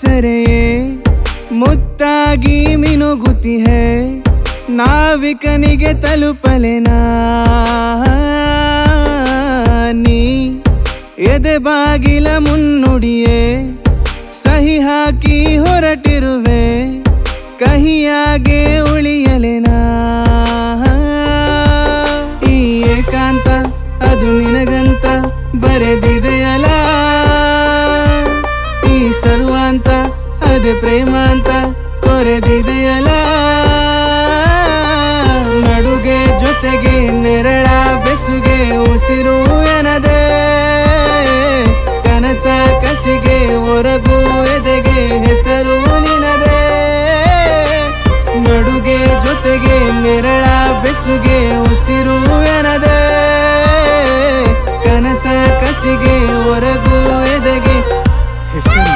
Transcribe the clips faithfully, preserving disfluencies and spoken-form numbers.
ಸೆರೆಯೇ ಮುತ್ತಾಗಿ ಮಿನುಗುತ್ತಿಹೆ ನಾವಿಕನಿಗೆ ತಲುಪಲೆನಾ ನೀ ಎದೆ ಬಾಗಿಲ ಮುನ್ನುಡಿಯೇ ಸಹಿ ಹಾಕಿ ಹೊರಟಿರುವೆ ಕಹಿಯಾಗೆ ಉಳಿಯಲೆನಾ ಈ ಏಕಾಂತ ಅದು ನಿನಗಂತ ಬರೆದಿದೆಯಲ್ಲ ಈ ಸರ್ವಾಂತ ಅದೇ ಪ್ರೇಮ ಅಂತ ಕೊರೆದಿದೆಯಲ್ಲ ನಡುಗೆ ಜೊತೆಗೆ ನೆರಳ ಬೆಸುಗೆ ಉಸಿರು ಎನದೆ ಕನಸ ಕಸಿಗೆ ಹೊರಗು ಎದೆಗೆ ಹೆಸರು ನಿನದೆ ನಡುಗೆ ಜೊತೆಗೆ ನೆರಳ ಬೆಸುಗೆ ಉಸಿರು ಎನದೆ ಕನಸ ಕಸಿಗೆ ಹೊರಗು ಎದೆಗೆ ಹೆಸರು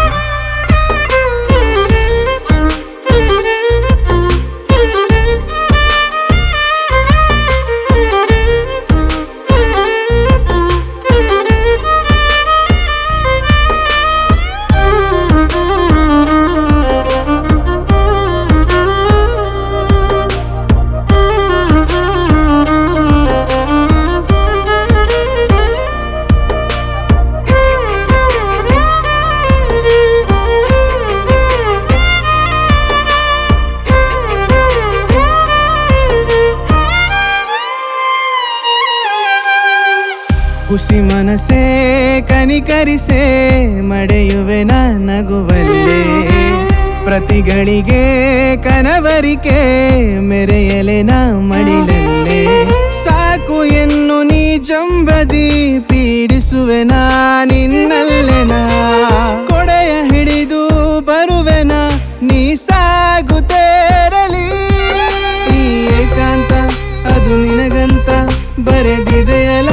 ಹುಸಿ ಮನಸೇ ಕನಿಕರಿಸೆ ಮಡೆಯುವೆ ನಗುವಲ್ಲೇ ಪ್ರತಿಗಳಿಗೆ ಕನವರಿಕೆ ಮೆರೆಯಲೆ ನ ಮಡಿಲಲ್ಲೇ ಸಾಕು ಎನ್ನು ನೀ ಜಂಬದಿ ಪೀಡಿಸುವೆ ನಾ ನಿನ್ನಲ್ಲೆನ ಕೊಡೆಯ ಹಿಡಿದು ಬರುವೆನ ನೀ ಸಾಗುತ್ತೇರಲಿ ಈ ಏಕಾಂತ ಅದು ನಿನಗಂತ ಬರೆದಿದೆಯಲ್ಲ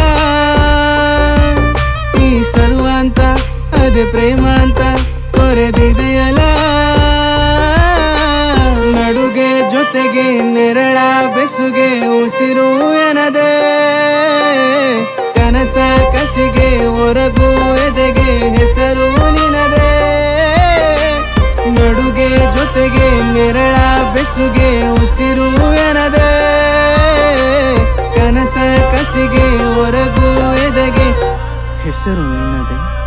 ಸರ್ವಾಂತ ಅದೇ ಪ್ರೇಮ ಅಂತ ಕೊರೆದಿದೆಯಲ್ಲ ನಡುಗೆ ಜೊತೆಗೆ ನೆರಳ ಬೆಸುಗೆ ಉಸಿರು ಎನದೆ ಕನಸ ಕಸಿಗೆ ಹೊರಗು ಎದೆಗೆ ಹೆಸರು ನಿನದೆ ನಡುಗೆ ಜೊತೆಗೆ ನೆರಳ ಬೆಸುಗೆ ಉಸಿರು ಎನದೆ ಕನಸ ಕಸಿಗೆ ಹೊರಗು ಎದೆಗೆ ಹೆಸರು ನಿನ್ನದೆ.